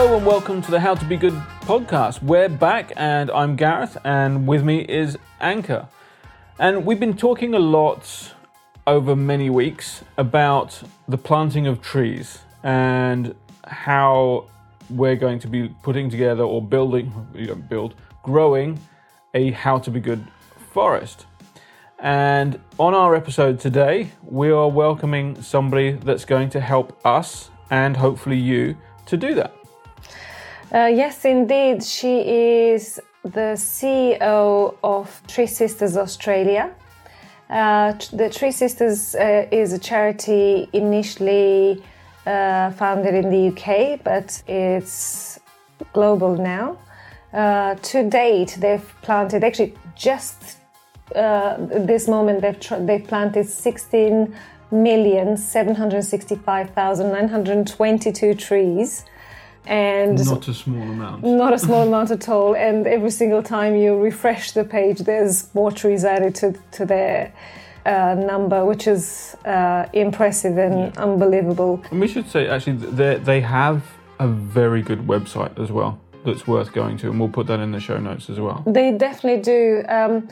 Hello and welcome to the How to Be Good podcast. We're back and I'm Gareth and with me is Anka. And we've been talking a lot over many weeks about the planting of trees and how we're going to be putting together or growing a How to Be Good forest. And on our episode today, we are welcoming somebody that's going to help us and hopefully you to do that. Yes, indeed. She is the CEO of Tree Sisters Australia. The Tree Sisters is a charity initially founded in the UK, but it's global now. To date, they've planted, actually just this moment, they've planted 16,765,922 trees. And not a small amount. Not a small amount at all. And every single time you refresh the page, there's more trees added to their number, which is impressive and unbelievable. And we should say, actually, they have a very good website as well that's worth going to, and we'll put that in the show notes as well. They definitely do.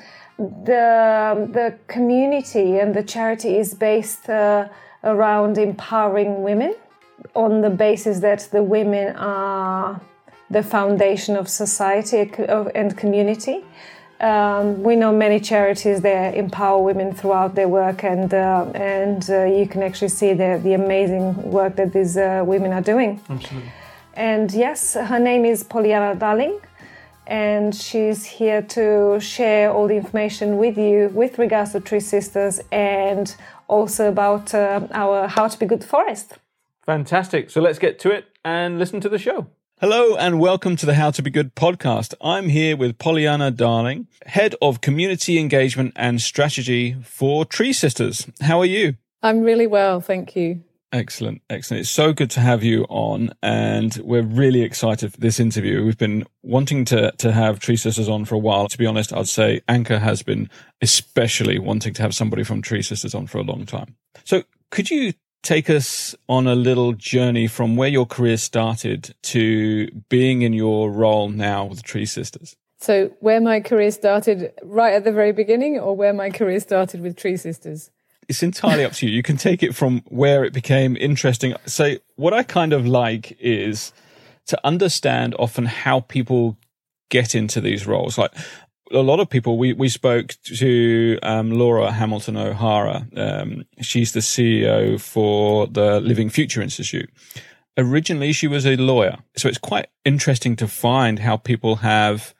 The community and the charity is based around empowering women on the basis that the women are the foundation of society and community. We know many charities that empower women throughout their work, and you can actually see the amazing work that these women are doing. Absolutely. And yes, her name is Pollyanna Darling, and she's here to share all the information with you with regards to Tree Sisters and also about our How to Be Good forest. Fantastic. So let's get to it and listen to the show. Hello and welcome to the How to Be Good podcast. I'm here with Pollyanna Darling, Head of Community Engagement and Strategy for Tree Sisters. How are you? I'm really well, thank you. Excellent. It's so good to have you on, and we're really excited for this interview. We've been wanting to have Tree Sisters on for a while. To be honest, I'd say Anka has been especially wanting to have somebody from Tree Sisters on for a long time. So could you take us on a little journey from where your career started to being in your role now with Tree Sisters? So where my career started right at the very beginning, or where my career started with Tree Sisters? It's entirely up to you. You can take it from where it became interesting. So what I kind of like is to understand often how people get into these roles. Like a lot of people, we spoke to Laura Hamilton O'Hara. She's the CEO for the Living Future Institute. Originally, she was a lawyer. So it's quite interesting to find how people have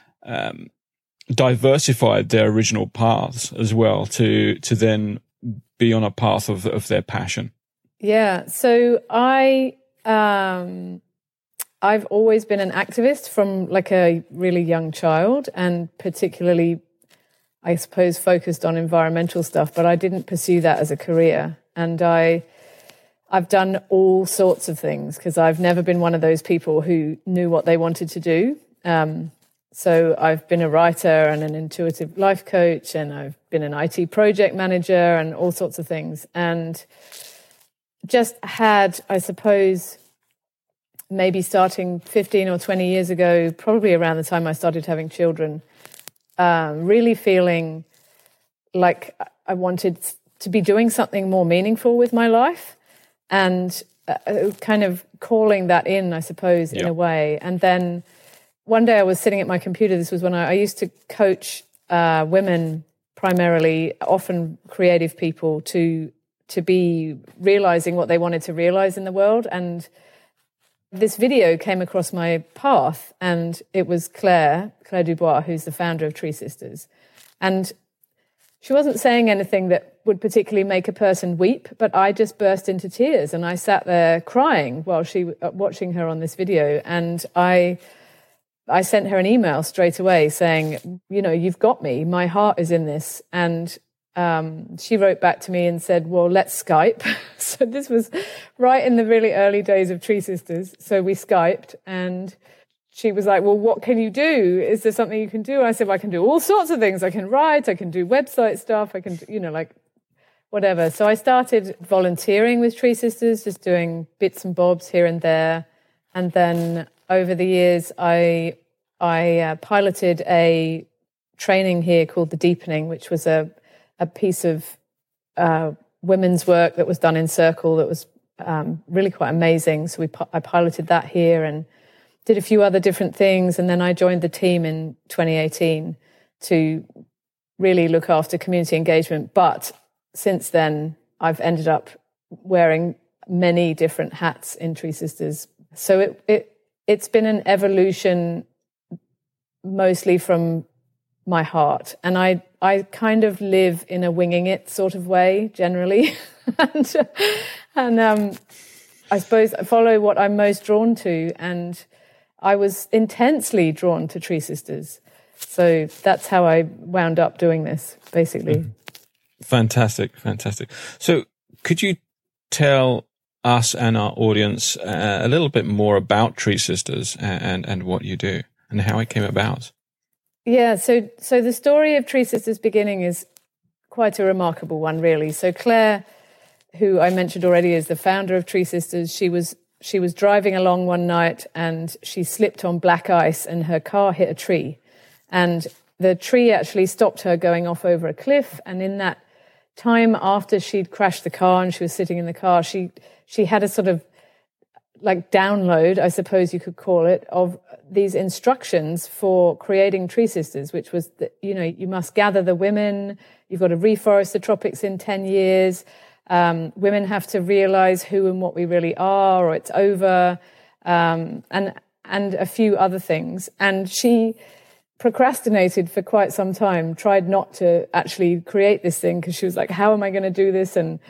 diversified their original paths as well to then be on a path of their passion. Yeah. So I've always been an activist from like a really young child, and particularly, I suppose, focused on environmental stuff, but I didn't pursue that as a career. And I've done all sorts of things because I've never been one of those people who knew what they wanted to do. So I've been a writer and an intuitive life coach, and I've been an IT project manager and all sorts of things. And just had, I suppose, maybe starting 15 or 20 years ago, probably around the time I started having children, really feeling like I wanted to be doing something more meaningful with my life, and kind of calling that in, I suppose, in a way. And then one day I was sitting at my computer. This was when I used to coach women, primarily, often creative people, to be realizing what they wanted to realize in the world. And this video came across my path, and it was Claire Dubois, who's the founder of Tree Sisters. And she wasn't saying anything that would particularly make a person weep, but I just burst into tears, and I sat there crying while watching her on this video. And I sent her an email straight away saying, you've got me. My heart is in this. And she wrote back to me and said, well, let's Skype. So this was right in the really early days of Tree Sisters. So we Skyped, and she was like, well, what can you do? Is there something you can do? I said, well, I can do all sorts of things. I can write, I can do website stuff, I can, whatever. So I started volunteering with Tree Sisters, just doing bits and bobs here and there. And then over the years, I piloted a training here called The Deepening, which was a piece of women's work that was done in Circle that was really quite amazing. So I piloted that here and did a few other different things. And then I joined the team in 2018 to really look after community engagement. But since then, I've ended up wearing many different hats in Tree Sisters. So it's been an evolution mostly from my heart. And I kind of live in a winging it sort of way generally. and I suppose I follow what I'm most drawn to. And I was intensely drawn to Tree Sisters. So that's how I wound up doing this, basically. Fantastic. So could you tell us and our audience a little bit more about Tree Sisters and what you do and how it came about? Yeah, so the story of Tree Sisters beginning is quite a remarkable one, really. So Claire, who I mentioned already, is the founder of Tree Sisters. She was driving along one night and she slipped on black ice and her car hit a tree. And the tree actually stopped her going off over a cliff. And in that time after she'd crashed the car and she was sitting in the car, she had a sort of like download, I suppose you could call it, of these instructions for creating Tree Sisters, which was that, you must gather the women, you've got to reforest the tropics in 10 years, women have to realize who and what we really are, or it's over, and a few other things. And she procrastinated for quite some time, tried not to actually create this thing because she was like, how am I going to do this? And,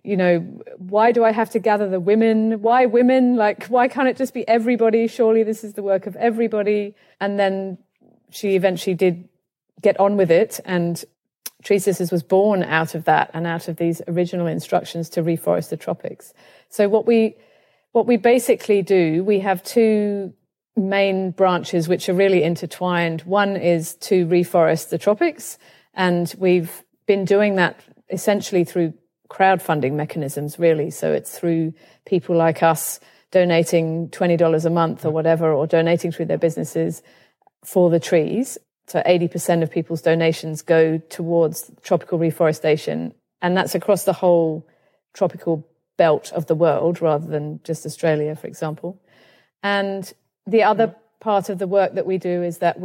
why do I have to gather the women? Why women? Like, why can't it just be everybody? Surely this is the work of everybody. And then she eventually did get on with it. And Tree Sisters was born out of that and out of these original instructions to reforest the tropics. So what we basically do, we have two main branches which are really intertwined. One is to reforest the tropics, and we've been doing that essentially through crowdfunding mechanisms, really. So it's through people like us donating $20 a month or whatever, or donating through their businesses for the trees. So 80% of people's donations go towards tropical reforestation, and that's across the whole tropical belt of the world rather than just Australia, for example. And the other part of the work that we do is that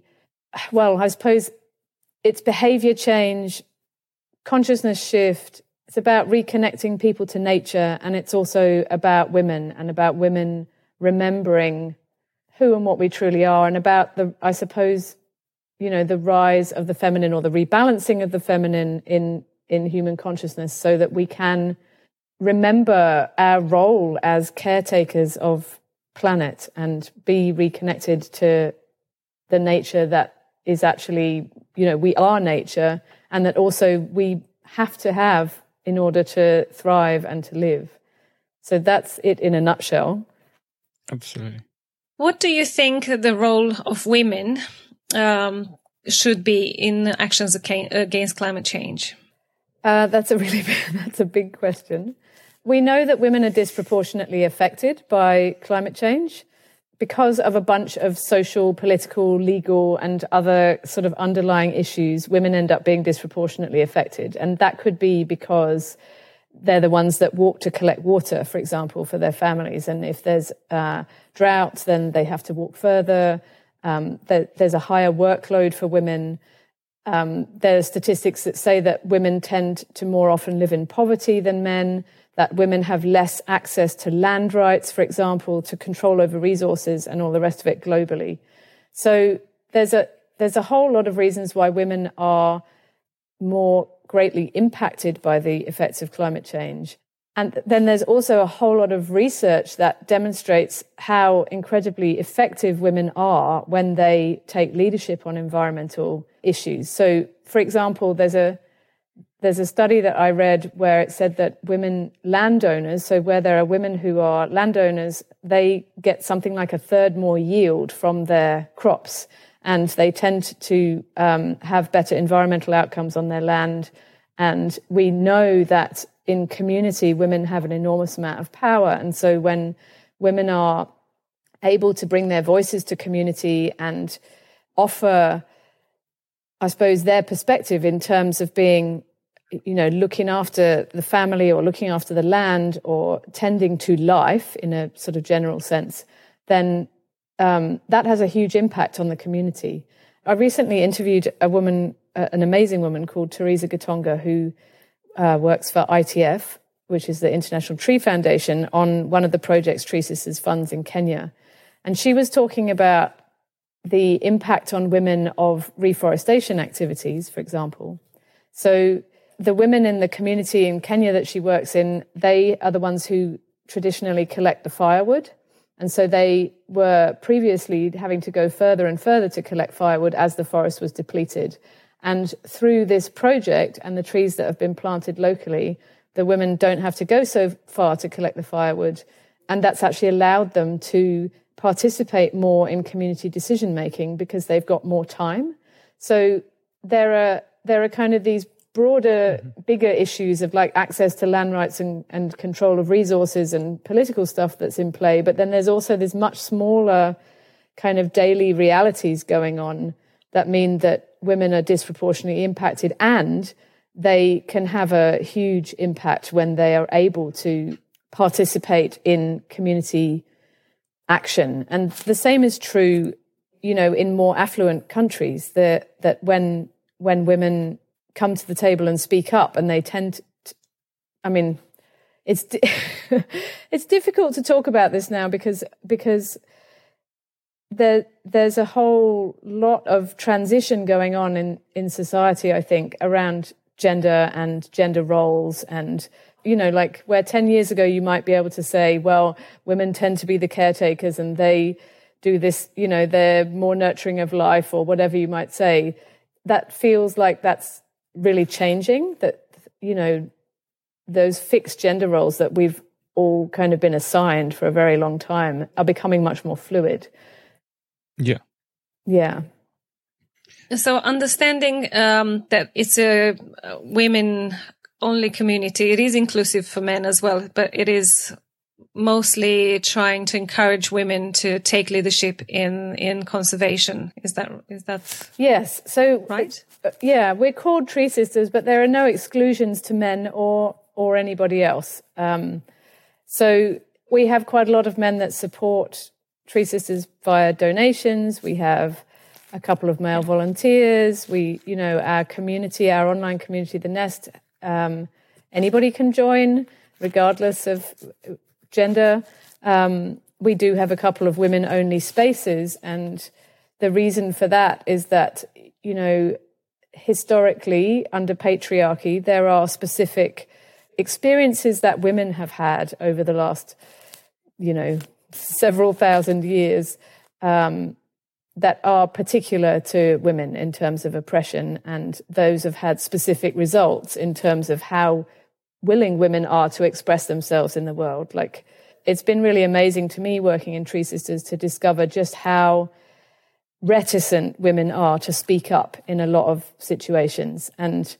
I suppose it's behavior change, consciousness shift. It's about reconnecting people to nature, and it's also about women and about women remembering who and what we truly are, and about the rise of the feminine, or the rebalancing of the feminine in human consciousness, so that we can remember our role as caretakers of planet and be reconnected to the nature that is actually, we are nature, and that also we have to have in order to thrive and to live. So that's it in a nutshell. Absolutely. What do you think the role of women should be in actions against climate change? That's a big question. We know that women are disproportionately affected by climate change because of a bunch of social, political, legal, and other sort of underlying issues. Women end up being disproportionately affected. And that could be because they're the ones that walk to collect water, for example, for their families. And if there's drought, then they have to walk further. There's a higher workload for women. There are statistics that say that women tend to more often live in poverty than men, that women have less access to land rights, for example, to control over resources and all the rest of it globally. So there's a whole lot of reasons why women are more greatly impacted by the effects of climate change. And then there's also a whole lot of research that demonstrates how incredibly effective women are when they take leadership on environmental issues. So, for example, there's a study that I read where it said that women landowners, so where there are women who are landowners, they get something like a third more yield from their crops, and they tend to have better environmental outcomes on their land. And we know that in community, women have an enormous amount of power. And so when women are able to bring their voices to community and offer, I suppose, their perspective in terms of being, looking after the family or looking after the land or tending to life in a sort of general sense, then that has a huge impact on the community. I recently interviewed a woman, an amazing woman called Teresa Gatonga, who works for ITF, which is the International Tree Foundation, on one of the projects Tree Sisters funds in Kenya. And she was talking about the impact on women of reforestation activities, for example. So the women in the community in Kenya that she works in, they are the ones who traditionally collect the firewood. And so they were previously having to go further and further to collect firewood as the forest was depleted. And through this project and the trees that have been planted locally, the women don't have to go so far to collect the firewood. And that's actually allowed them to participate more in community decision making because they've got more time. So there are kind of these broader, bigger issues of like access to land rights and control of resources and political stuff that's in play. But then there's also this much smaller kind of daily realities going on that mean that women are disproportionately impacted, and they can have a huge impact when they are able to participate in community action. And the same is true, in more affluent countries, that when women come to the table and speak up, and they tend to, it's it's difficult to talk about this now because there's a whole lot of transition going on in society, I think, around gender and gender roles. And like where 10 years ago you might be able to say, well, women tend to be the caretakers and they do this, they're more nurturing of life, or whatever you might say. That feels like that's really changing, that, those fixed gender roles that we've all kind of been assigned for a very long time are becoming much more fluid. Yeah. Yeah. So understanding that it's a women-only community, it is inclusive for men as well, but it is mostly trying to encourage women to take leadership in conservation. Is that yes? So right? Yeah, we're called Tree Sisters, but there are no exclusions to men or anybody else. So we have quite a lot of men that support Tree Sisters via donations. We have a couple of male volunteers. We, our community, our online community, The Nest, anybody can join, regardless of gender. We do have a couple of women-only spaces, and the reason for that is that, historically, under patriarchy, there are specific experiences that women have had over the last, several thousand years that are particular to women in terms of oppression, and those have had specific results in terms of how willing women are to express themselves in the world. Like, it's been really amazing to me working in Tree Sisters to discover just how reticent women are to speak up in a lot of situations. And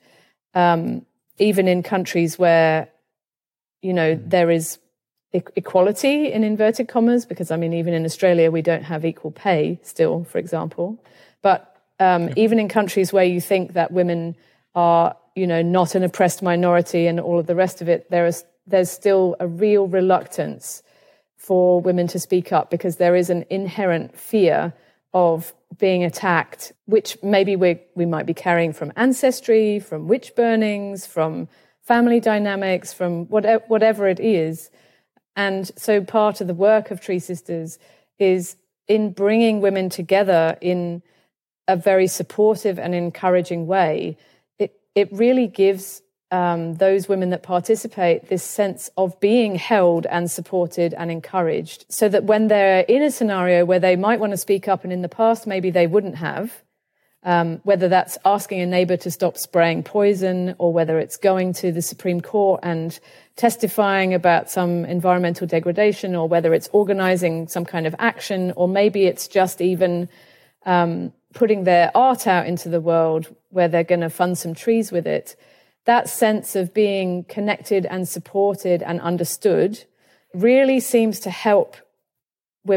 even in countries where, there is equality in inverted commas, because even in Australia we don't have equal pay still, for example. But even in countries where you think that women are, not an oppressed minority and all of the rest of it, there's still a real reluctance for women to speak up, because there is an inherent fear of being attacked, which maybe we might be carrying from ancestry, from witch burnings, from family dynamics, from whatever it is. And so part of the work of Tree Sisters is in bringing women together in a very supportive and encouraging way. It really gives those women that participate this sense of being held and supported and encouraged, so that when they're in a scenario where they might want to speak up and in the past maybe they wouldn't have, whether that's asking a neighbor to stop spraying poison, or whether it's going to the Supreme Court and testifying about some environmental degradation, or whether it's organizing some kind of action, or maybe it's just even putting their art out into the world where they're going to fund some trees with it. That sense of being connected and supported and understood really seems to help women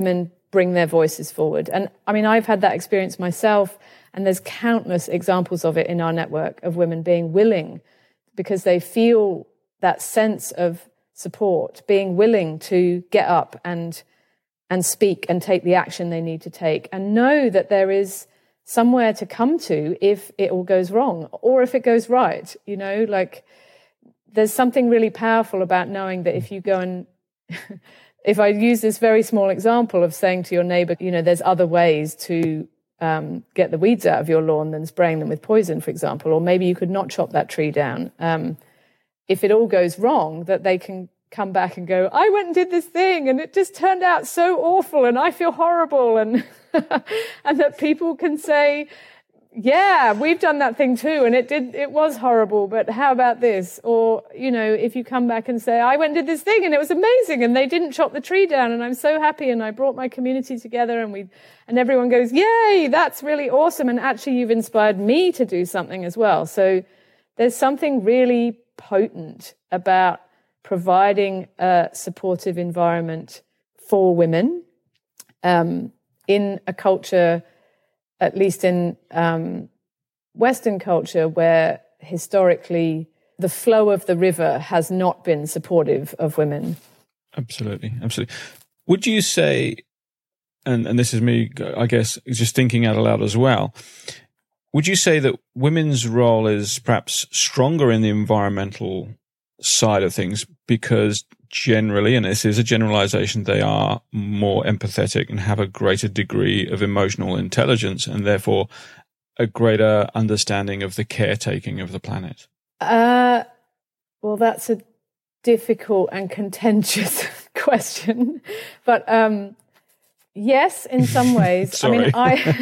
bring their voices forward. And I mean, I've had that experience myself, and there's countless examples of it in our network of women being willing, because they feel that sense of support, being willing to get up and speak and take the action they need to take, and know that there is somewhere to come to if it all goes wrong or if it goes right. You know, like there's something really powerful about knowing that if you go and if I use this very small example of saying to your neighbor, you know, there's other ways to get the weeds out of your lawn than spraying them with poison, for example, or maybe you could not chop that tree down. If it all goes wrong, that they can come back and go, I went and did this thing and it just turned out so awful and I feel horrible. And and that people can say, yeah, we've done that thing too and it was horrible, but how about this? Or, you know, if you come back and say, I went and did this thing and it was amazing and they didn't chop the tree down and I'm so happy and I brought my community together and everyone goes, yay, that's really awesome. And actually you've inspired me to do something as well. So there's something really potent about providing a supportive environment for women in a culture, at least in Western culture, where historically the flow of the river has not been supportive of women. Absolutely, absolutely. Would you say, and this is me, I guess, just thinking out aloud as well, would you say that women's role is perhaps stronger in the environmental side of things because generally, and this is a generalization, they are more empathetic and have a greater degree of emotional intelligence and therefore a greater understanding of the caretaking of the planet? Well, that's a difficult and contentious question. But yes, in some ways. I mean,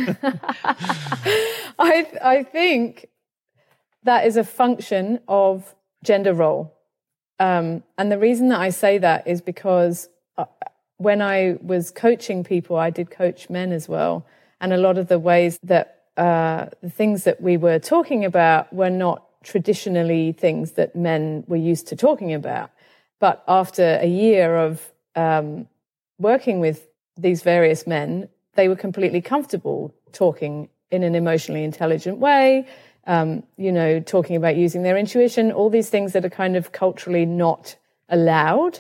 I think that is a function of gender role. And the reason that I say that is because when I was coaching people, I did coach men as well. And a lot of the ways that the things that we were talking about were not traditionally things that men were used to talking about. But after a year of working with these various men, they were completely comfortable talking in an emotionally intelligent way, you know, talking about using their intuition, all these things that are kind of culturally not allowed.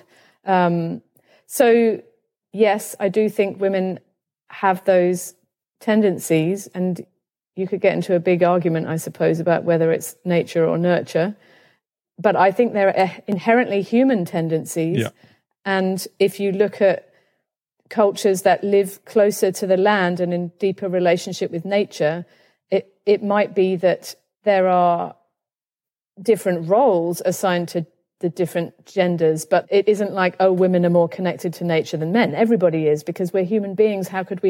So, yes, I do think women have those tendencies, and you could get into a big argument, I suppose, about whether it's nature or nurture. But I think they're inherently human tendencies. Yeah. And if you look at cultures that live closer to the land and in deeper relationship with nature, it might be that there are different roles assigned to the different genders, but it isn't like, oh, women are more connected to nature than men. Everybody is, because we're human beings. How could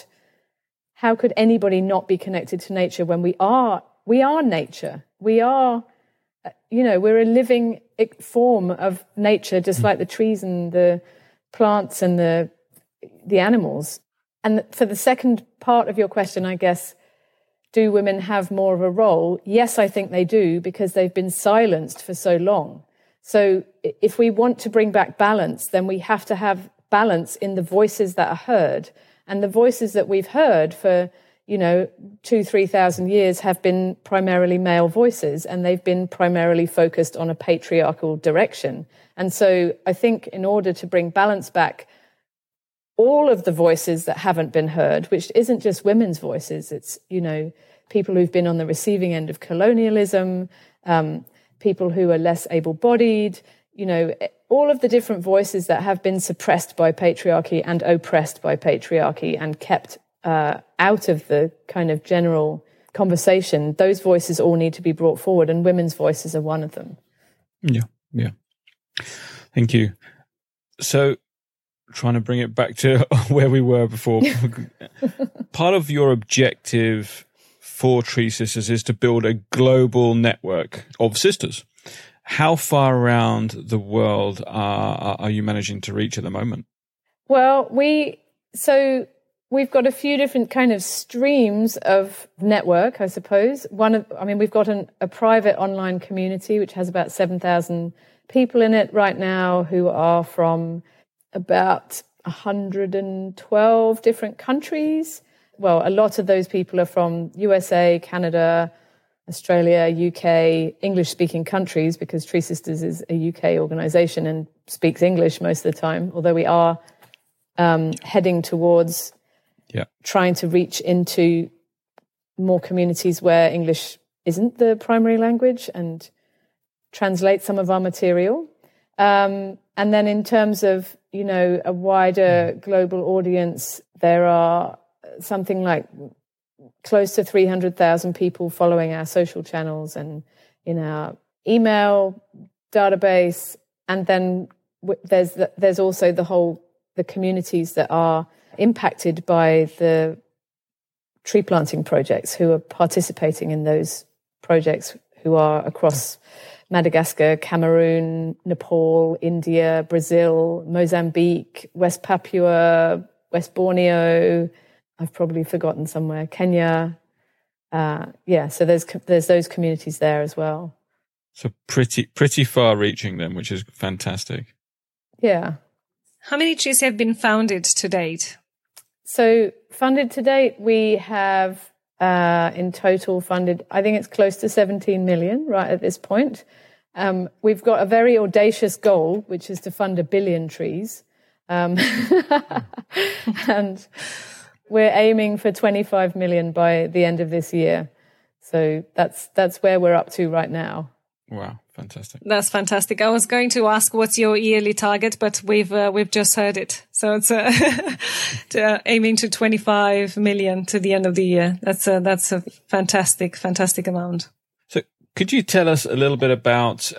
anybody not be connected to nature when we are nature? We are, you know, we're a living form of nature, just like the trees and the plants and the animals. And for the second part of your question, I guess, do women have more of a role? Yes, I think they do, because they've been silenced for so long. So if we want to bring back balance, then we have to have balance in the voices that are heard. And the voices that we've heard for, 2,000-3,000 years have been primarily male voices, and they've been primarily focused on a patriarchal direction. And so I think in order to bring balance back, all of the voices that haven't been heard, which isn't just women's voices, it's, people who've been on the receiving end of colonialism, people who are less able-bodied, all of the different voices that have been suppressed by patriarchy and oppressed by patriarchy and kept out of the kind of general conversation, those voices all need to be brought forward, and women's voices are one of them. Yeah. Thank you. So, trying to bring it back to where we were before. Part of your objective for Tree Sisters is to build a global network of sisters. How far around the world are you managing to reach at the moment? Well, we've got a few different kind of streams of network, I suppose. We've got a private online community which has about 7,000 people in it right now, who are from about 112 different countries. Well, a lot of those people are from USA, Canada, Australia, UK, English-speaking countries, because Tree Sisters is a UK organisation and speaks English most of the time, although we are heading towards trying to reach into more communities where English isn't the primary language and translate some of our material. And then in terms of, a wider global audience, there are something like close to 300,000 people following our social channels and in our email database. And then there's also the communities that are impacted by the tree planting projects, who are participating in those projects, who are across Madagascar, Cameroon, Nepal, India, Brazil, Mozambique, West Papua, West Borneo. I've probably forgotten somewhere, Kenya. So there's those communities there as well. So pretty far-reaching then, which is fantastic. Yeah. How many trees have been founded to date? So funded to date, we have in total funded, I think it's close to 17 million right at this point. We've got a very audacious goal, which is to fund 1 billion trees. And we're aiming for 25 million by the end of this year. So that's where we're up to right now. Wow, fantastic. That's fantastic. I was going to ask what's your yearly target, but we've just heard it. So it's aiming to 25 million to the end of the year. That's a fantastic amount. So could you tell us a little bit about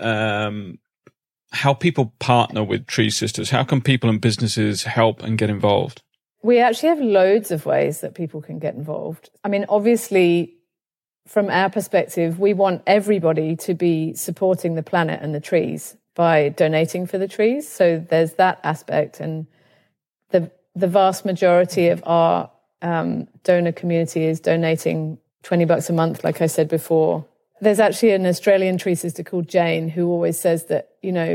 how people partner with Tree Sisters? How can people and businesses help and get involved? We actually have loads of ways that people can get involved. I mean, obviously, from our perspective, we want everybody to be supporting the planet and the trees by donating for the trees. So there's that aspect. And the vast majority of our donor community is donating $20 a month, like I said before. There's actually an Australian tree sister called Jane who always says that,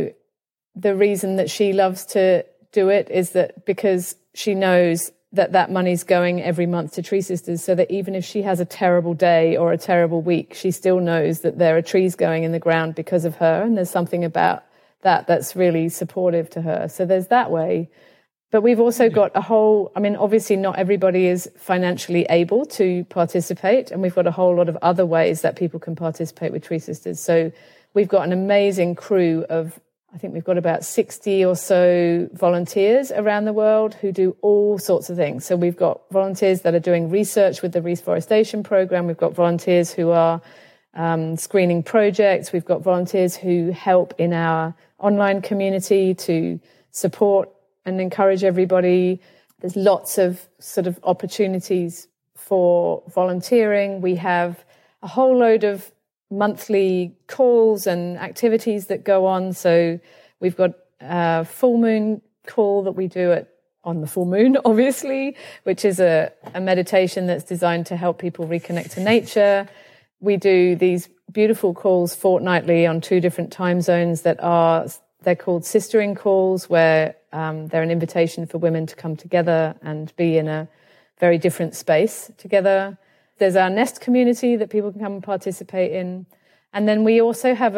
the reason that she loves to do it is that because she knows that money's going every month to Tree Sisters, so that even if she has a terrible day or a terrible week, she still knows that there are trees going in the ground because of her. And there's something about that's really supportive to her. So there's that way. But we've also got obviously not everybody is financially able to participate. And we've got a whole lot of other ways that people can participate with Tree Sisters. So we've got an amazing crew of, I think we've got about 60 or so volunteers around the world who do all sorts of things. So we've got volunteers that are doing research with the reforestation program. We've got volunteers who are screening projects. We've got volunteers who help in our online community to support and encourage everybody. There's lots of sort of opportunities for volunteering. We have a whole load of monthly calls and activities that go on. So we've got a full moon call that we do on the full moon, obviously, which is a meditation that's designed to help people reconnect to nature. We do these beautiful calls fortnightly on 2 different time zones they're called sistering calls, where they're an invitation for women to come together and be in a very different space together. There's our Nest community that people can come and participate in. And then we also have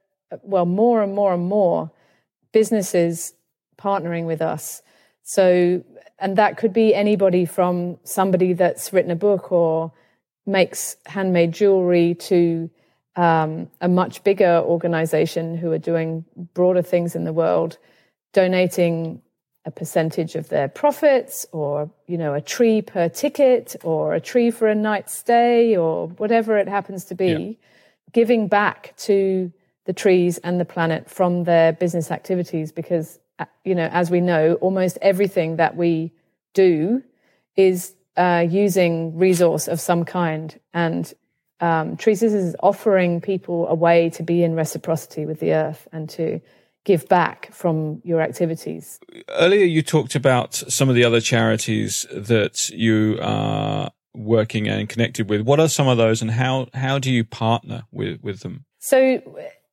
more and more businesses partnering with us. So, and that could be anybody from somebody that's written a book or makes handmade jewelry to a much bigger organization who are doing broader things in the world, donating a percentage of their profits, or, a tree per ticket, or a tree for a night's stay, or whatever it happens to be, giving back to the trees and the planet from their business activities. Because, as we know, almost everything that we do is using resource of some kind. And Tree Sisters is offering people a way to be in reciprocity with the earth and to give back from your activities. Earlier, you talked about some of the other charities that you are working and connected with. What are some of those, and how do you partner with them? So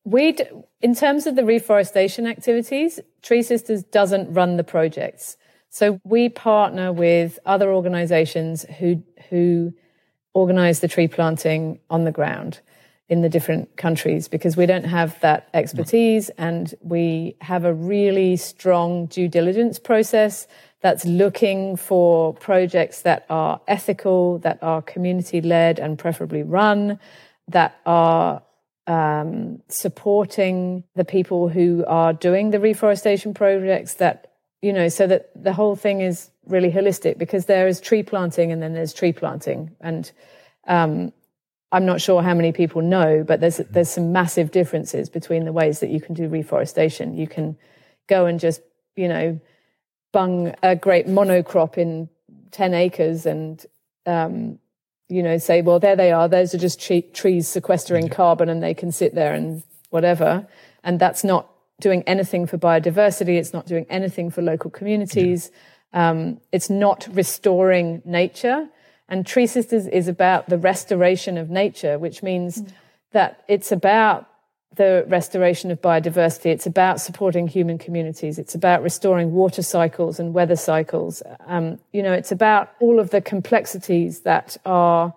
in terms of the reforestation activities, Tree Sisters doesn't run the projects. So we partner with other organizations who organize the tree planting on the ground in the different countries, because we don't have that expertise, and we have a really strong due diligence process that's looking for projects that are ethical, that are community-led and preferably run, that are supporting the people who are doing the reforestation projects, that, you know, so that the whole thing is really holistic, because there is tree planting and then there's tree planting. And I'm not sure how many people know, but there's some massive differences between the ways that you can do reforestation. You can go and just, you know, bung a great monocrop in 10 acres and, you know, say, well, there they are. Those are just trees sequestering carbon, and they can sit there and whatever. And that's not doing anything for biodiversity. It's not doing anything for local communities. It's not restoring nature. And Tree Sisters is about the restoration of nature, which means that it's about the restoration of biodiversity. It's about supporting human communities. It's about restoring water cycles and weather cycles. You know, it's about all of the complexities that are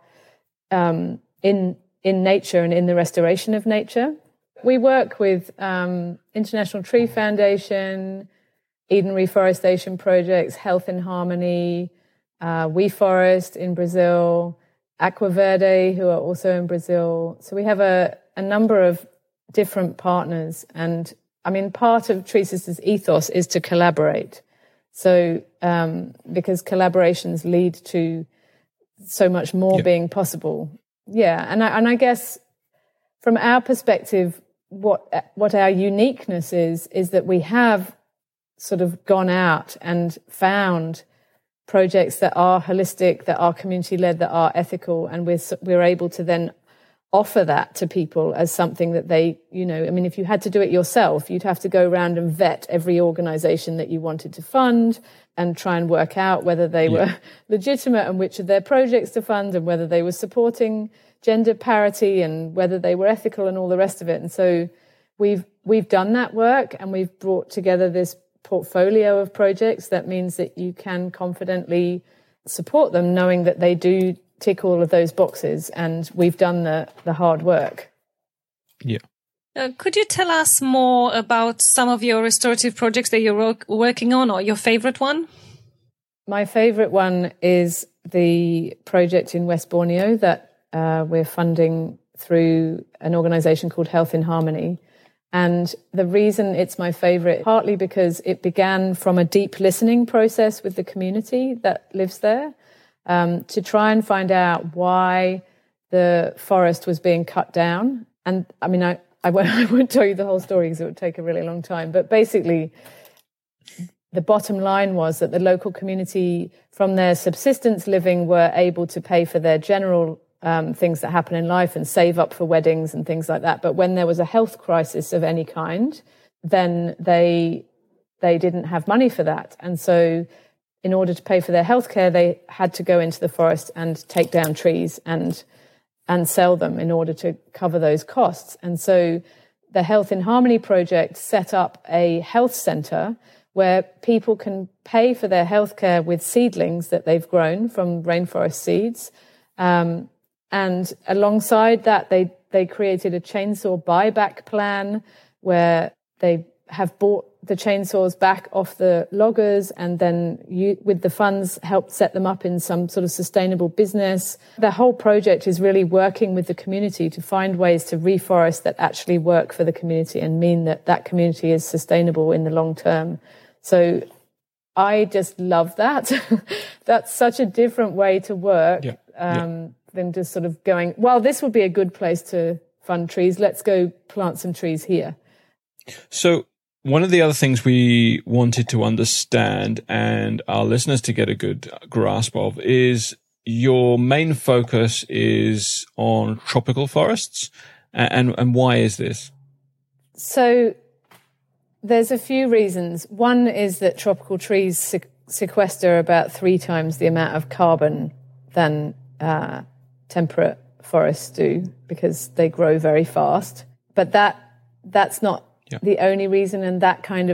in nature and in the restoration of nature. We work with International Tree Foundation, Eden Reforestation Projects, Health in Harmony, WeForest in Brazil, Aquaverde, who are also in Brazil. So we have a number of different partners. And I mean, part of Tree Sisters' ethos is to collaborate. So because collaborations lead to so much more being possible. Yeah. And I guess from our perspective, what our uniqueness is that we have sort of gone out and found projects that are holistic, that are community-led, that are ethical, and we're able to then offer that to people as something that they, you know, I mean, if you had to do it yourself, you'd have to go around and vet every organization that you wanted to fund and try and work out whether they were legitimate and which of their projects to fund and whether they were supporting gender parity and whether they were ethical and all the rest of it. And so we've done that work, and we've brought together this portfolio of projects that means that you can confidently support them, knowing that they do tick all of those boxes, and we've done the hard work. Yeah. Could you tell us more about some of your restorative projects that you're working on, or your favorite one? My favorite one is the project in West Borneo that we're funding through an organization called Health in Harmony. And the reason it's my favorite, partly because it began from a deep listening process with the community that lives there, to try and find out why the forest was being cut down. And I mean, I won't tell you the whole story because it would take a really long time. But basically, the bottom line was that the local community, from their subsistence living, were able to pay for their general things that happen in life and save up for weddings and things like that. But when there was a health crisis of any kind, then they didn't have money for that. And so in order to pay for their healthcare, they had to go into the forest and take down trees and sell them in order to cover those costs. And so the Health in Harmony project set up a health center where people can pay for their healthcare with seedlings that they've grown from rainforest seeds. And alongside that, they created a chainsaw buyback plan where they have bought the chainsaws back off the loggers, and then with the funds helped set them up in some sort of sustainable business. The whole project is really working with the community to find ways to reforest that actually work for the community and mean that community is sustainable in the long term. So I just love that. That's such a different way to work. Than just sort of going, well, this would be a good place to fund trees. Let's go plant some trees here. So one of the other things we wanted to understand and our listeners to get a good grasp of is your main focus is on tropical forests. And why is this? So there's a few reasons. One is that tropical trees sequester about 3 times the amount of carbon than temperate forests do, because they grow very fast. But that's not the only reason, and that kind of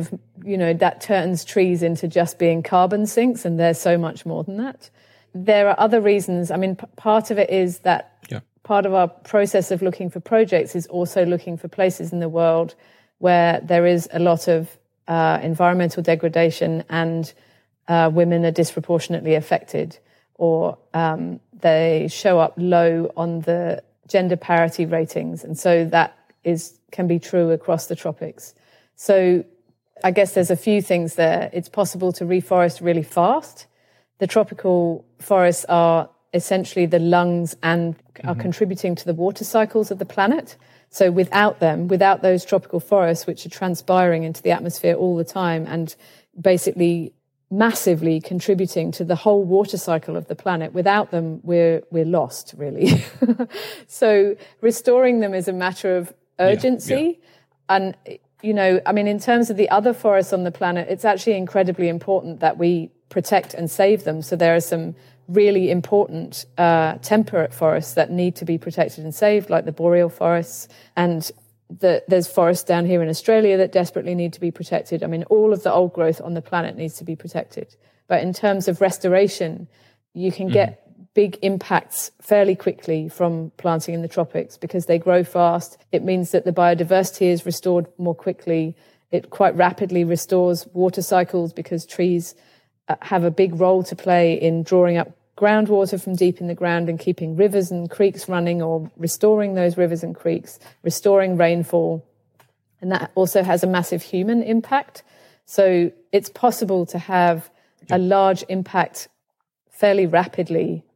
that turns trees into just being carbon sinks, and they're so much more than that. There are other reasons. I mean, part of it is that part of our process of looking for projects is also looking for places in the world where there is a lot of environmental degradation and women are disproportionately affected, or they show up low on the gender parity ratings. And so that can be true across the tropics. So I guess there's a few things there. It's possible to reforest really fast. The tropical forests are essentially the lungs and are contributing to the water cycles of the planet. So without them, without those tropical forests, which are transpiring into the atmosphere all the time and basically massively contributing to the whole water cycle of the planet, without them, we're lost, really. So restoring them is a matter of urgency. And, I mean, in terms of the other forests on the planet, it's actually incredibly important that we protect and save them. So there are some really important temperate forests that need to be protected and saved, like the boreal forests, and there's forests down here in Australia that desperately need to be protected. I mean, all of the old growth on the planet needs to be protected. But in terms of restoration, you can get big impacts fairly quickly from planting in the tropics because they grow fast. It means that the biodiversity is restored more quickly. It quite rapidly restores water cycles because trees have a big role to play in drawing up groundwater from deep in the ground and keeping rivers and creeks running, or restoring those rivers and creeks, restoring rainfall. And that also has a massive human impact. So it's possible to have a large impact fairly rapidly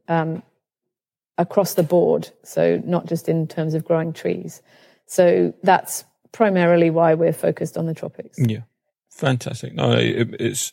across the board. So not just in terms of growing trees. So that's primarily why we're focused on the tropics. Yeah. Fantastic. No, it's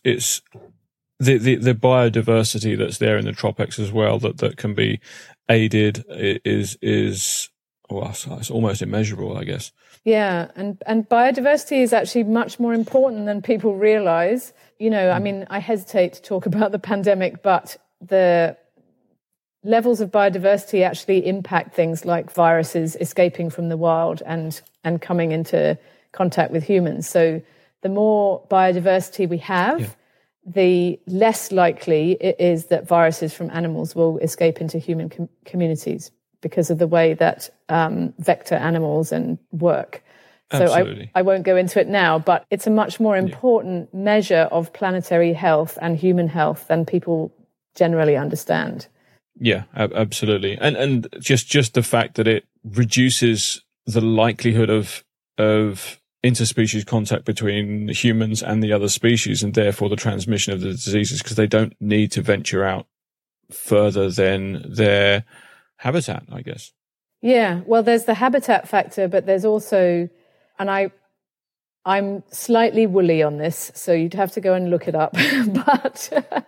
the biodiversity that's there in the tropics as well that can be aided is well, it's almost immeasurable, I guess. Yeah, and biodiversity is actually much more important than people realize. I mean, I hesitate to talk about the pandemic, but the levels of biodiversity actually impact things like viruses escaping from the wild and coming into contact with humans. So the more biodiversity we have, the less likely it is that viruses from animals will escape into human communities because of the way that vector animals work. Absolutely. So I won't go into it now, but it's a much more important measure of planetary health and human health than people generally understand. Yeah, absolutely. And just the fact that it reduces the likelihood of interspecies contact between humans and the other species, and therefore the transmission of the diseases, because they don't need to venture out further than their habitat, I guess. Yeah, well, there's the habitat factor, but there's also, and I'm slightly woolly on this, so you'd have to go and look it up. But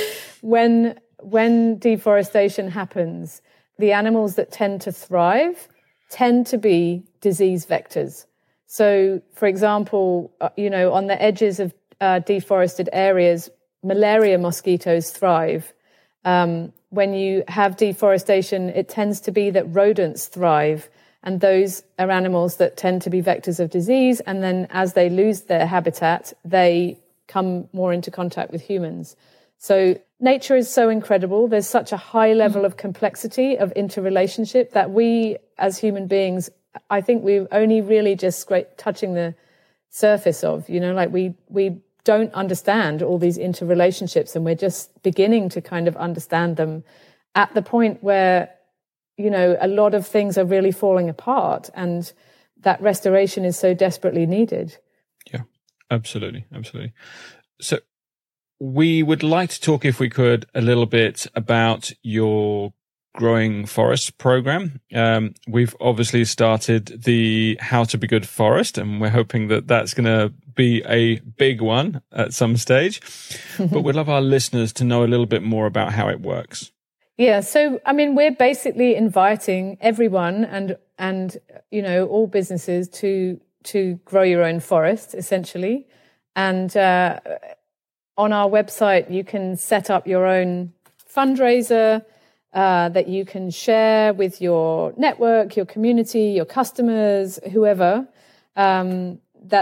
when deforestation happens, the animals that tend to thrive tend to be disease vectors. So, for example, on the edges of deforested areas, malaria mosquitoes thrive. When you have deforestation, it tends to be that rodents thrive, and those are animals that tend to be vectors of disease. And then as they lose their habitat, they come more into contact with humans. So nature is so incredible. There's such a high level of complexity of interrelationship that we as human beings, I think we're only really just touching the surface of, we don't understand all these interrelationships, and we're just beginning to kind of understand them at the point where, a lot of things are really falling apart, and that restoration is so desperately needed. Yeah, absolutely. Absolutely. So we would like to talk, if we could, a little bit about your Growing Forests program. We've obviously started the How to Be Good Forest, and we're hoping that that's going to be a big one at some stage. But we'd love our listeners to know a little bit more about how it works. Yeah, so I mean, we're basically inviting everyone and all businesses to grow your own forest, essentially. And on our website, you can set up your own fundraiser that you can share with your network, your community, your customers, whoever. That's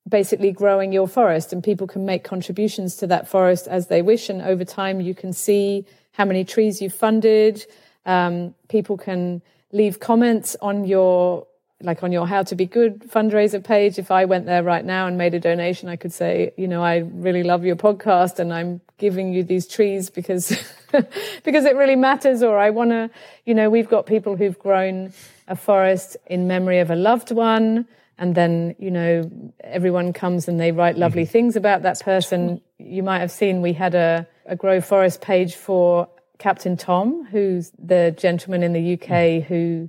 basically growing your forest, and people can make contributions to that forest as they wish. And over time, you can see how many trees you've funded. People can leave comments on your How to Be Good fundraiser page. If I went there right now and made a donation, I could say, I really love your podcast and I'm giving you these trees because because it really matters. Or I want to, we've got people who've grown a forest in memory of a loved one. And then, everyone comes and they write lovely things about that person. You might have seen we had a Grow Forest page for Captain Tom, who's the gentleman in the UK who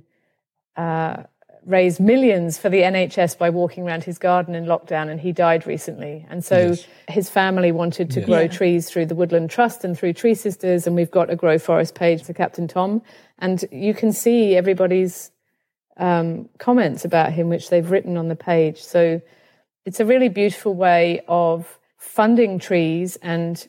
raised millions for the NHS by walking around his garden in lockdown, and he died recently. And so his family wanted to grow trees through the Woodland Trust and through Tree Sisters, and we've got a Grow Forest page for Captain Tom. And you can see everybody's comments about him, which they've written on the page. So it's a really beautiful way of funding trees and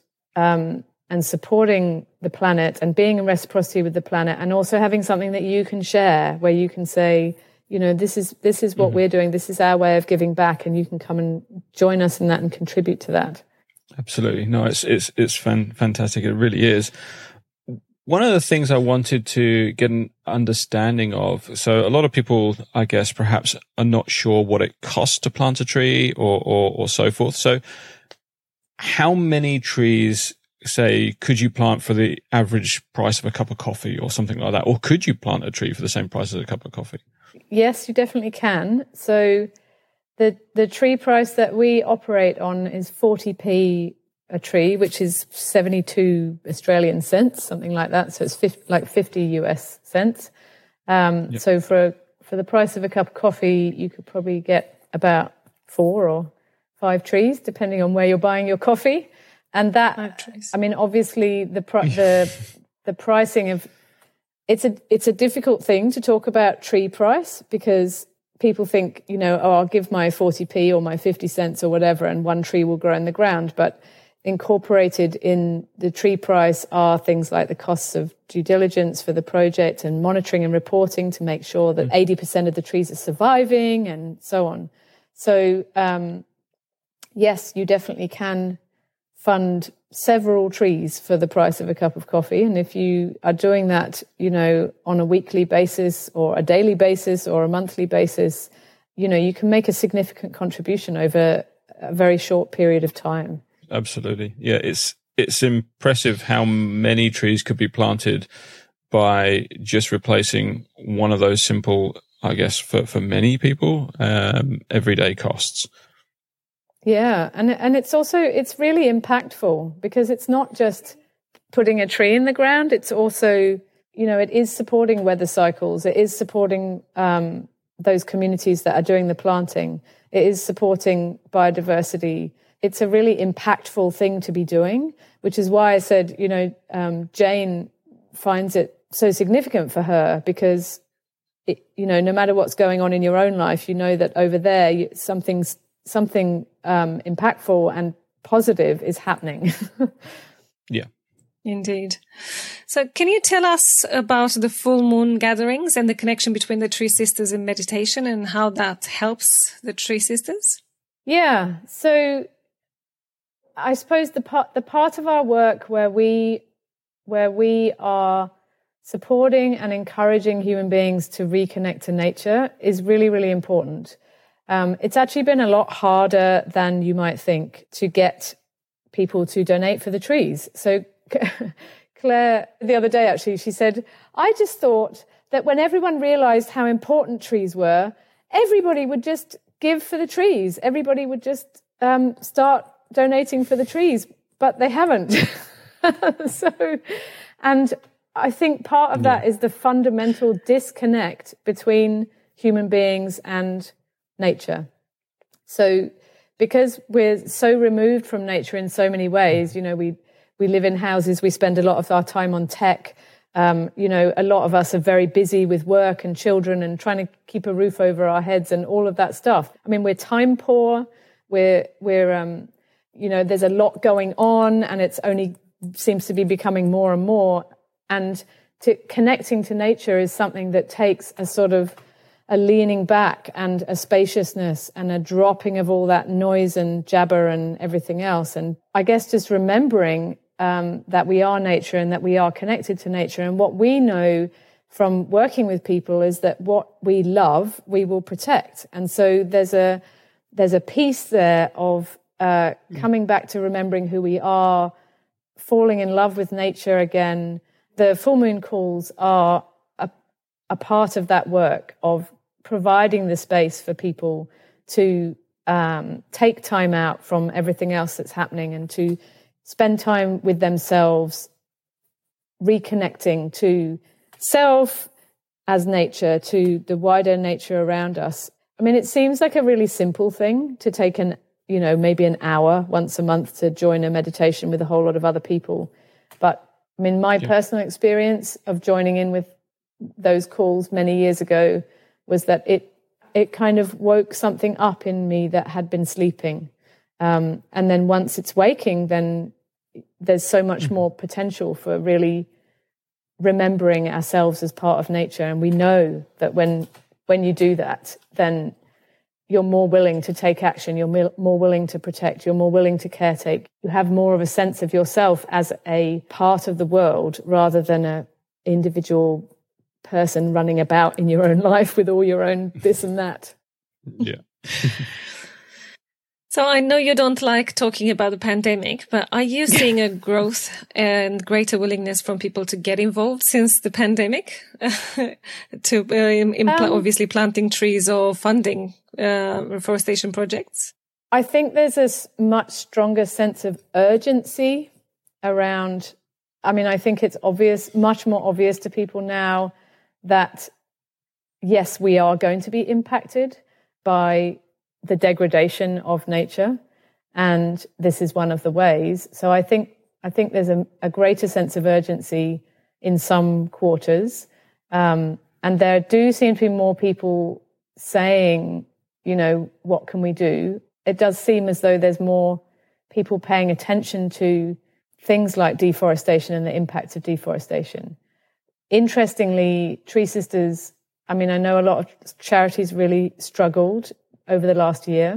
supporting the planet and being in reciprocity with the planet, and also having something that you can share where you can say, this is what we're doing. This is our way of giving back, and you can come and join us in that and contribute to that. Absolutely. No, it's fantastic. It really is. One of the things I wanted to get an understanding of, so a lot of people, I guess, perhaps are not sure what it costs to plant a tree or so forth. So how many trees, say, could you plant for the average price of a cup of coffee or something like that? Or could you plant a tree for the same price as a cup of coffee? Yes, you definitely can. So the tree price that we operate on is 40p a tree, which is 72 Australian cents, something like that. So it's 50 US cents. So for the price of a cup of coffee, you could probably get about 4 or 5 trees, depending on where you're buying your coffee. And that, obviously the pricing of it's a difficult thing to talk about tree price, because people think, I'll give my 40p or my 50 cents or whatever, and one tree will grow in the ground. But incorporated in the tree price are things like the costs of due diligence for the project and monitoring and reporting to make sure that 80% of the trees are surviving and so on. So, yes, you definitely can fund several trees for the price of a cup of coffee. And if you are doing that, on a weekly basis or a daily basis or a monthly basis, you can make a significant contribution over a very short period of time. Absolutely. Yeah, it's impressive how many trees could be planted by just replacing one of those simple, I guess, for many people, everyday costs. Yeah, and it's really impactful, because it's not just putting a tree in the ground. It's also, it is supporting weather cycles. It is supporting those communities that are doing the planting. It is supporting biodiversity. It's a really impactful thing to be doing, which is why I said, Jane finds it so significant for her, because, no matter what's going on in your own life, that over there, something impactful and positive is happening. Yeah. Indeed. So can you tell us about the full moon gatherings and the connection between the Tree Sisters and meditation, and how that helps the Tree Sisters? Yeah. So I suppose the part of our work where we are supporting and encouraging human beings to reconnect to nature is really, really important. It's actually been a lot harder than you might think to get people to donate for the trees. So Claire, the other day, actually, she said, I just thought that when everyone realized how important trees were, everybody would just give for the trees. Everybody would just start donating for the trees, but they haven't. And I think part of that is the fundamental disconnect between human beings and nature. So because we're so removed from nature in so many ways, we live in houses, we spend a lot of our time on tech. A lot of us are very busy with work and children and trying to keep a roof over our heads and all of that stuff. I mean, we're time poor. We're there's a lot going on, and it's only seems to be becoming more and more. And connecting to nature is something that takes a sort of a leaning back and a spaciousness and a dropping of all that noise and jabber and everything else. And I guess just remembering that we are nature and that we are connected to nature. And what we know from working with people is that what we love, we will protect. And so there's a piece there of coming back to remembering who we are, falling in love with nature again. The full moon calls are a part of that work of providing the space for people to take time out from everything else that's happening and to spend time with themselves, reconnecting to self as nature, to the wider nature around us. I mean, it seems like a really simple thing to take maybe an hour once a month to join a meditation with a whole lot of other people. But I mean, my personal experience of joining in with those calls many years ago was that it kind of woke something up in me that had been sleeping. And then once it's waking, then there's so much more potential for really remembering ourselves as part of nature. And we know that when you do that, then you're more willing to take action, you're more willing to protect, you're more willing to caretake. You have more of a sense of yourself as a part of the world rather than an individual person running about in your own life with all your own this and that. Yeah. So I know you don't like talking about the pandemic, but are you seeing a growth and greater willingness from people to get involved since the pandemic to obviously planting trees or funding reforestation projects? I think there's a much stronger sense of urgency around. I mean, I think it's obvious, much more obvious to people now that, yes, we are going to be impacted by the degradation of nature, and this is one of the ways. So I think there's a greater sense of urgency in some quarters, and there do seem to be more people saying, what can we do? It does seem as though there's more people paying attention to things like deforestation and the impacts of deforestation. Interestingly, Tree Sisters, I mean, I know a lot of charities really struggled over the last year.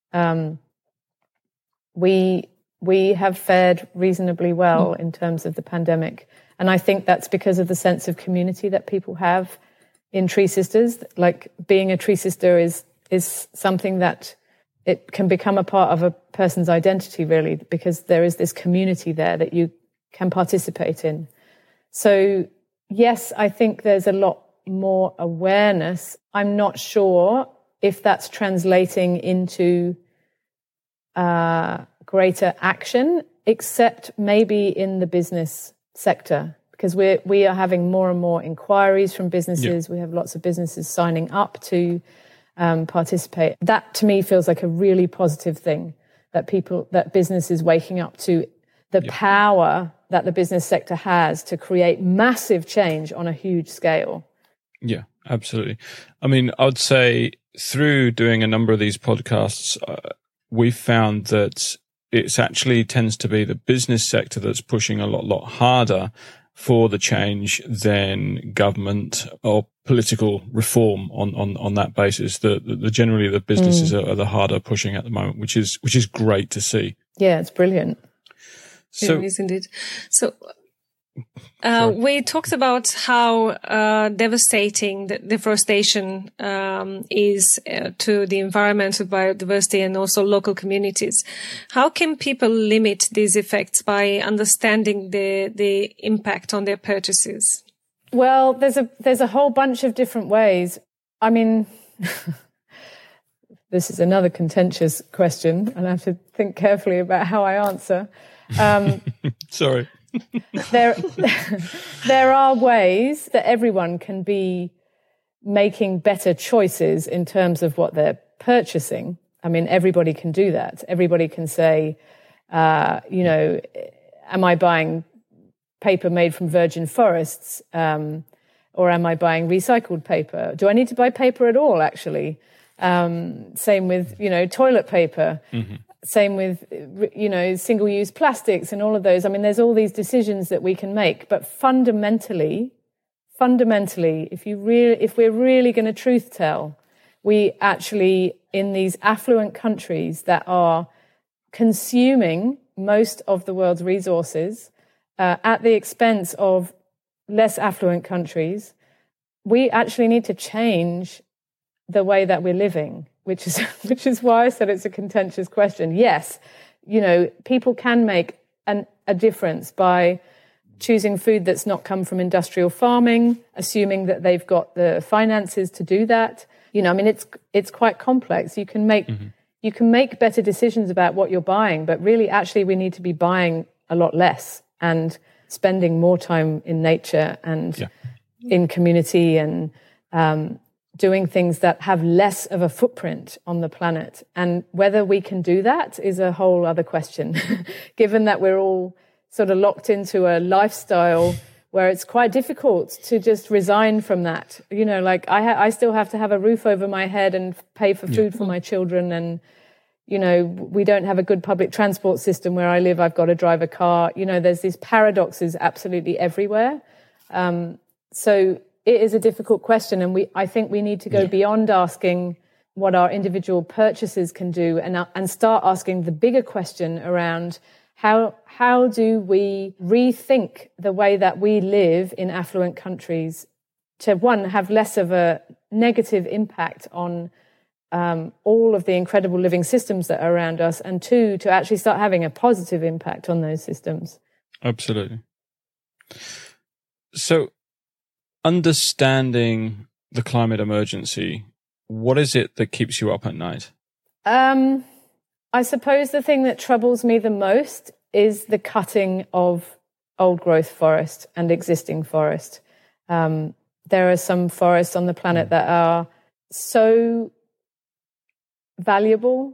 We have fared reasonably well in terms of the pandemic. And I think that's because of the sense of community that people have in Tree Sisters. Like, being a Tree Sister is something that it can become a part of a person's identity, really, because there is this community there that you can participate in. So, yes, I think there's a lot more awareness. I'm not sure if that's translating into greater action, except maybe in the business sector, because we are having more and more inquiries from businesses. We have lots of businesses signing up to participate. That to me feels like a really positive thing, that business is waking up to the power that the business sector has to create massive change on a huge scale. Yeah, absolutely. I mean, I would say through doing a number of these podcasts, we've found that it's actually tends to be the business sector that's pushing a lot harder for the change than government or political reform on that basis. Generally the businesses are the harder pushing at the moment, which is great to see. Yeah, it's brilliant. So, it is indeed. So we talked about how devastating the deforestation is to the environmental biodiversity and also local communities. How can people limit these effects by understanding the impact on their purchases? Well, there's a whole bunch of different ways. I mean, this is another contentious question, and I have to think carefully about how I answer. Sorry. There are ways that everyone can be making better choices in terms of what they're purchasing. I mean, everybody can do that. Everybody can say, am I buying paper made from virgin forests, or am I buying recycled paper? Do I need to buy paper at all, actually? Same with, toilet paper. Mm-hmm. Same with, single-use plastics and all of those. I mean, there's all these decisions that we can make, but fundamentally, fundamentally, if we're really going to truth tell, we actually, in these affluent countries that are consuming most of the world's resources at the expense of less affluent countries, we actually need to change the way that we're living, which is why I said it's a contentious question. Yes, people can make a difference by choosing food that's not come from industrial farming, assuming that they've got the finances to do that. It's quite complex. You can make better decisions about what you're buying, but really, actually, we need to be buying a lot less and spending more time in nature and in community and doing things that have less of a footprint on the planet. And whether we can do that is a whole other question, given that we're all sort of locked into a lifestyle where it's quite difficult to just resign from that. I still have to have a roof over my head and pay for food for my children. And, we don't have a good public transport system where I live. I've got to drive a car. There's these paradoxes absolutely everywhere. So it is a difficult question. And I think we need to go beyond asking what our individual purchases can do and start asking the bigger question around how do we rethink the way that we live in affluent countries to, one, have less of a negative impact on all of the incredible living systems that are around us, and two, to actually start having a positive impact on those systems. Absolutely. So, understanding the climate emergency, what is it that keeps you up at night? I suppose the thing that troubles me the most is the cutting of old growth forest and existing forest. There are some forests on the planet that are so valuable,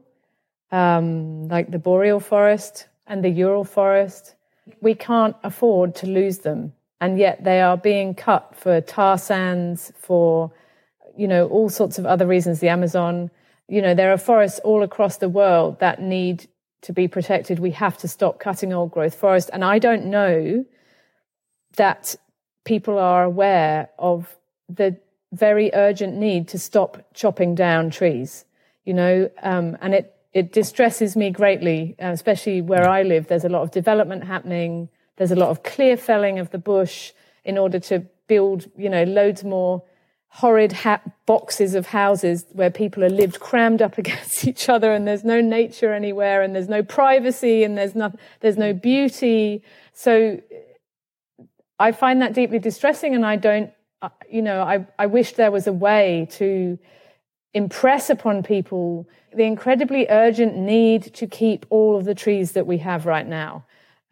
like the boreal forest and the Ural forest. We can't afford to lose them. And yet they are being cut for tar sands, for, all sorts of other reasons, the Amazon. There are forests all across the world that need to be protected. We have to stop cutting old growth forest. And I don't know that people are aware of the very urgent need to stop chopping down trees, and it distresses me greatly, especially where I live. There's a lot of development happening. There's a lot of clear felling of the bush in order to build, loads more horrid boxes of houses where people are lived crammed up against each other, and there's no nature anywhere, and there's no privacy, and there's no beauty. So I find that deeply distressing, and I wish there was a way to impress upon people the incredibly urgent need to keep all of the trees that we have right now.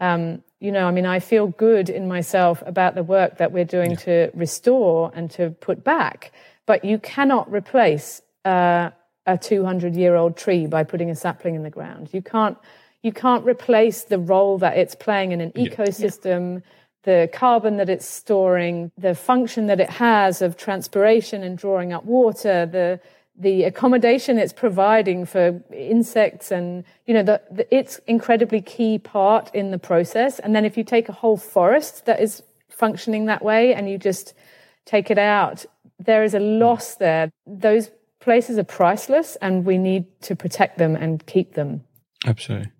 I feel good in myself about the work that we're doing to restore and to put back, but you cannot replace a 200-year-old tree by putting a sapling in the ground. You can't replace the role that it's playing in an ecosystem, the carbon that it's storing, the function that it has of transpiration and drawing up water, the accommodation it's providing for insects, and it's incredibly key part in the process. And then if you take a whole forest that is functioning that way and you just take it out, there is a loss there. Those places are priceless, and we need to protect them and keep them. Absolutely.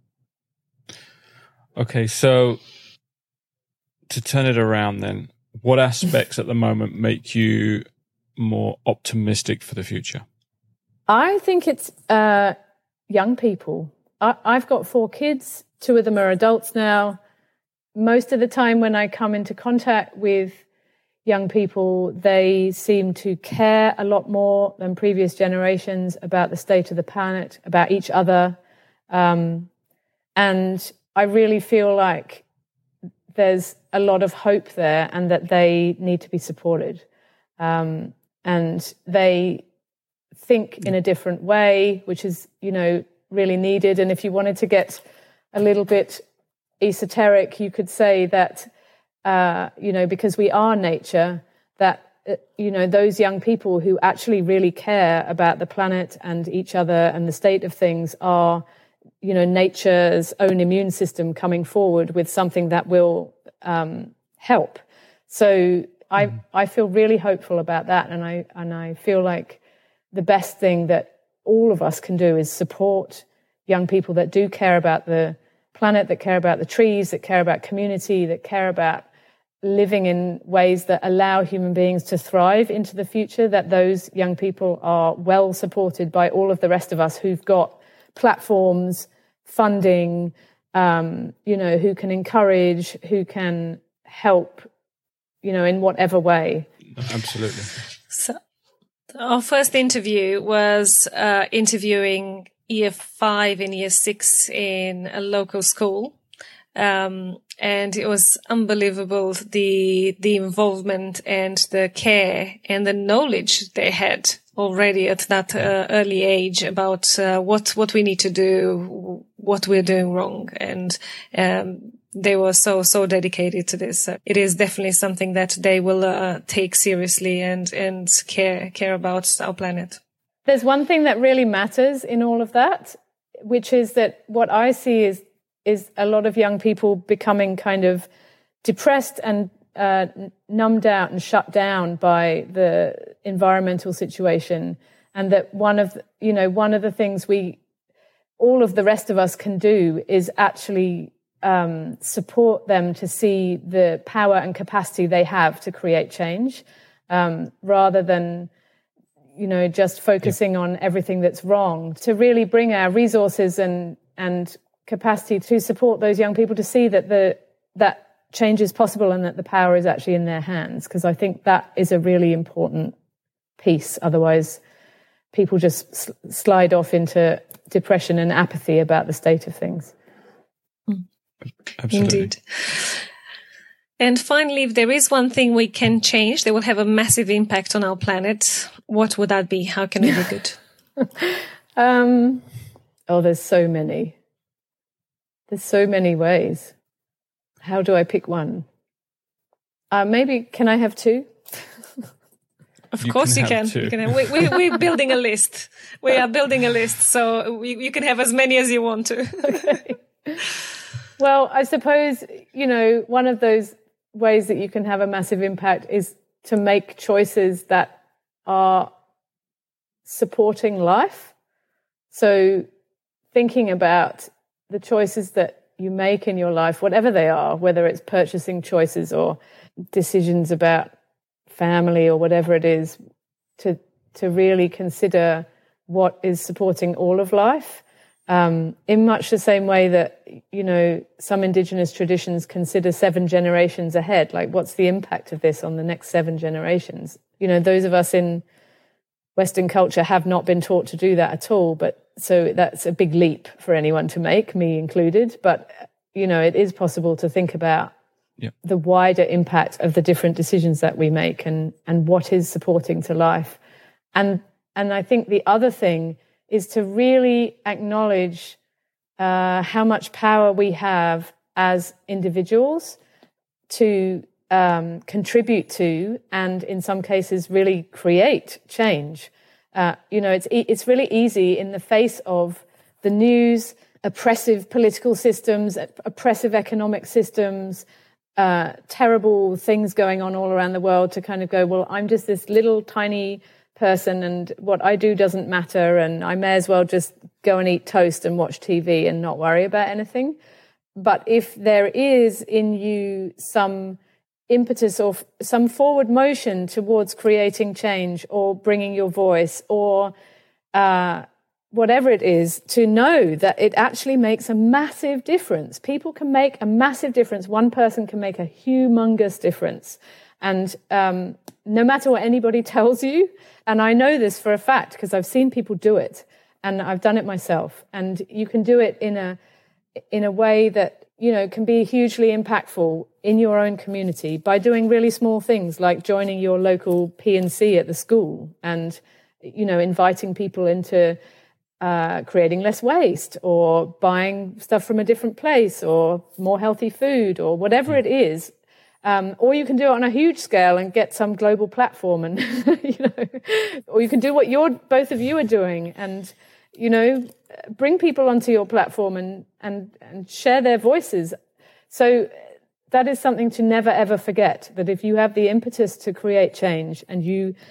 Okay, so to turn it around then, what aspects at the moment make you more optimistic for the future? I think it's young people. I've got 4 kids. 2 of them are adults now. Most of the time when I come into contact with young people, they seem to care a lot more than previous generations about the state of the planet, about each other. And I really feel like there's a lot of hope there, and that they need to be supported. And they think in a different way, which is, really needed. And if you wanted to get a little bit esoteric, you could say that, because we are nature, that, those young people who actually really care about the planet and each other and the state of things are, nature's own immune system coming forward with something that will help. So I feel really hopeful about that, and I feel like the best thing that all of us can do is support young people that do care about the planet, that care about the trees, that care about community, that care about living in ways that allow human beings to thrive into the future, that those young people are well supported by all of the rest of us who've got platforms, funding, who can encourage, who can help, in whatever way. Absolutely. So our first interview was interviewing year 5 and year 6 in a local school. And it was unbelievable, the involvement and the care and the knowledge they had already at that early age about what we need to do, what we're doing wrong. And they were so dedicated to this. It is definitely something that they will take seriously and care about our planet. There's one thing that really matters in all of that, which is that what I see is a lot of young people becoming kind of depressed and numbed out and shut down by the environmental situation, and that one of the things all of the rest of us can do is actually support them to see the power and capacity they have to create change, rather than just focusing on everything that's wrong, to really bring our resources and capacity to support those young people to see that change is possible and that the power is actually in their hands. Because I think that is a really important piece. Otherwise, people just slide off into depression and apathy about the state of things. Absolutely. Indeed. And finally, if there is one thing we can change that will have a massive impact on our planet, what would that be? How can it be good? There's so many. There's so many ways. How do I pick one? Maybe, can I have 2? Of course you can. You can have, we're building a list. We are building a list, so you can have as many as you want to. Okay. Well, I suppose, one of those ways that you can have a massive impact is to make choices that are supporting life. So thinking about the choices that you make in your life, whatever they are, whether it's purchasing choices or decisions about family or whatever it is, to really consider what is supporting all of life, in much the same way that, some Indigenous traditions consider 7 generations ahead. Like, what's the impact of this on the next 7 generations? Those of us in Western culture have not been taught to do that at all, but so that's a big leap for anyone to make, me included. But, it is possible to think about the wider impact of the different decisions that we make and what is supporting to life. And I think the other thing is to really acknowledge how much power we have as individuals to contribute to, and in some cases really create change. It's really easy in the face of the news, oppressive political systems, oppressive economic systems, terrible things going on all around the world, to kind of go, well, I'm just this little tiny person and what I do doesn't matter, and I may as well just go and eat toast and watch TV and not worry about anything. But if there is in you some impetus or some forward motion towards creating change or bringing your voice or whatever it is, to know that it actually makes a massive difference. People can make a massive difference. One person can make a humongous difference. And no matter what anybody tells you, and I know this for a fact because I've seen people do it and I've done it myself, and you can do it in a way that, can be hugely impactful in your own community by doing really small things like joining your local P&C at the school and, inviting people into creating less waste or buying stuff from a different place or more healthy food or whatever it is. Or you can do it on a huge scale and get some global platform and, or you can do what both of you are doing and, bring people onto your platform and share their voices. So that is something to never, ever forget, that if you have the impetus to create change and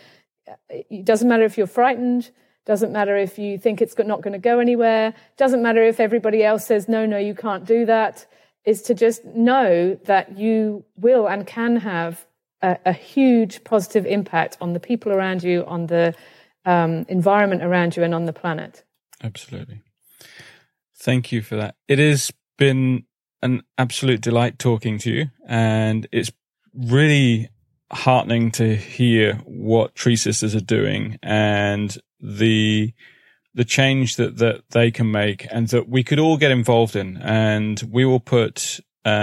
it doesn't matter if you're frightened, doesn't matter if you think it's not going to go anywhere, doesn't matter if everybody else says, no, you can't do that, is to just know that you will and can have a huge positive impact on the people around you, on the environment around you, and on the planet. Absolutely. Thank you for that. It has been an absolute delight talking to you, and it's really heartening to hear what Tree Sisters are doing and the change that they can make and that we could all get involved in. And we will put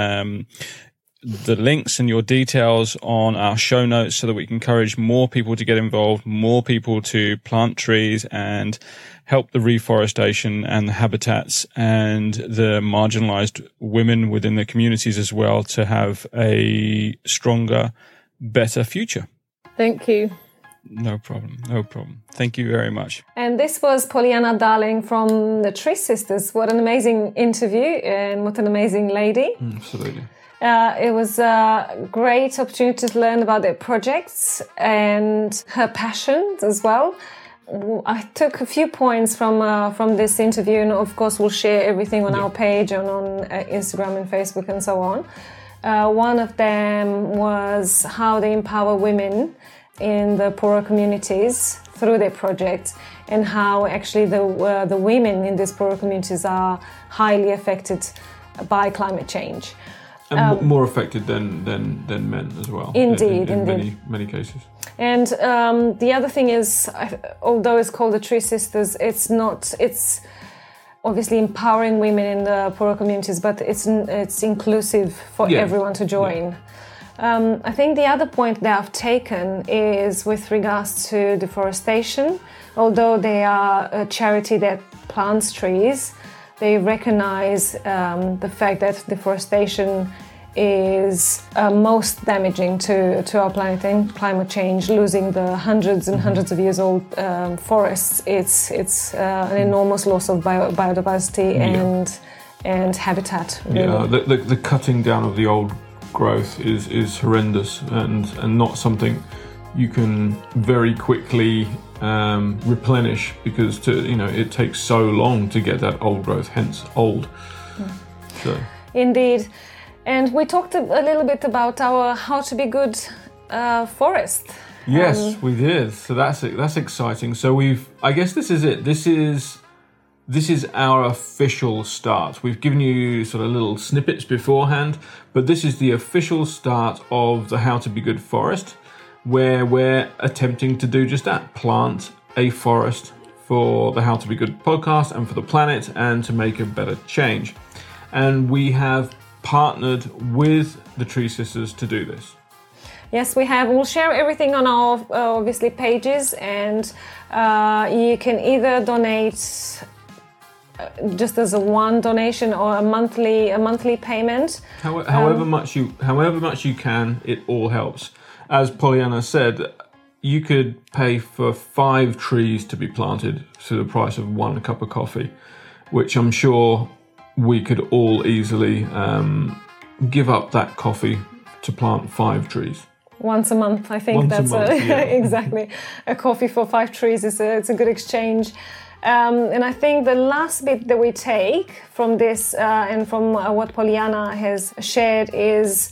the links and your details on our show notes so that we can encourage more people to get involved, more people to plant trees and help the reforestation and the habitats and the marginalized women within the communities as well to have a stronger, better future. Thank you. No problem. Thank you very much. And this was Pollyanna Darling from the Tree Sisters. What an amazing interview and what an amazing lady. Absolutely. It was a great opportunity to learn about their projects and her passions as well. I took a few points from this interview, and of course we'll share everything on our page and on Instagram and Facebook and so on. One of them was how they empower women in the poorer communities through their projects, and how actually the women in these poorer communities are highly affected by climate change. And more affected than men as well. Indeed, in many cases. And the other thing is, although it's called the Tree Sisters, it's obviously empowering women in the poorer communities, but it's inclusive for everyone to join. Yeah. I think the other point that I've taken is with regards to deforestation. Although they are a charity that plants trees, they recognize the fact that deforestation is most damaging to our planet and climate change. Losing the hundreds and hundreds of years old forests, it's an enormous loss of biodiversity and habitat. Really. Yeah, the cutting down of the old growth is horrendous and not something you can very quickly replenish, because it takes so long to get that old growth, hence old. So. Indeed. And we talked a little bit about our How to Be Good forest. Yes, we did. So that's exciting. So I guess this is it. This is our official start. We've given you sort of little snippets beforehand, but this is the official start of the How to Be Good forest, where we're attempting to do just that, plant a forest for the How to Be Good podcast and for the planet, and to make a better change. And we have partnered with the Tree Sisters to do this. Yes, we have. We'll share everything on our obviously pages, and you can either donate just as a one donation or a monthly payment. However much you can, it all helps. As Pollyanna said, you could pay for 5 trees to be planted to the price of 1 cup of coffee, which I'm sure we could all easily give up that coffee to plant 5 trees. Once a month, I think exactly. A coffee for 5 trees it's a good exchange. And I think the last bit that we take from this and from what Pollyanna has shared is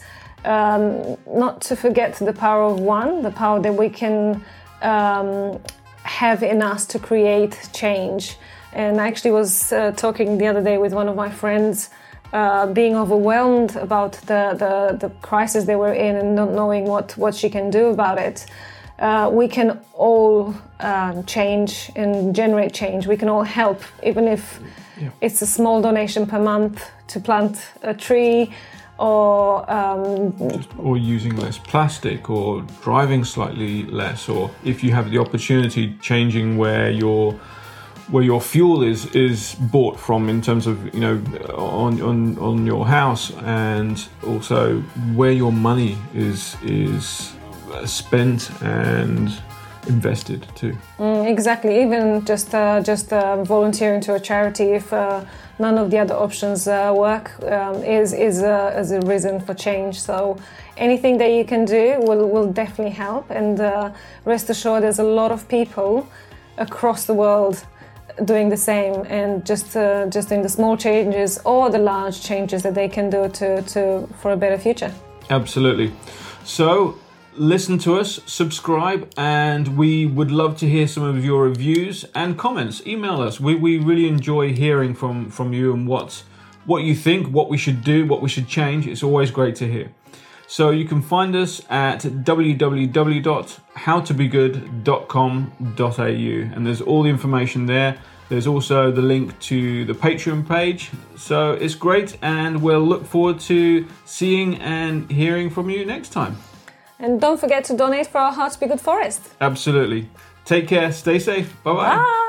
not to forget the power of one, the power that we can have in us to create change. And I actually was talking the other day with one of my friends, being overwhelmed about the crisis they were in and not knowing what she can do about it. We can all change and generate change. We can all help, even if it's a small donation per month to plant a tree, or using less plastic, or driving slightly less, or if you have the opportunity, changing where your fuel is bought from, in terms of on your house, and also where your money is spent and invested too. Exactly. Even just volunteering to a charity if none of the other options work is a reason for change. So anything that you can do will definitely help. And rest assured, there's a lot of people across the world doing the same, and just in the small changes or the large changes that they can do for a better future. Absolutely. So listen to us, subscribe, and we would love to hear some of your reviews and comments. Email us. We really enjoy hearing from you and what you think, what we should do, what we should change. It's always great to hear. So you can find us at www.howtobegood.com.au, and there's all the information there. There's also the link to the Patreon page. So it's great, and we'll look forward to seeing and hearing from you next time. And don't forget to donate for our How to Be Good Forest. Absolutely. Take care. Stay safe. Bye-bye. Bye.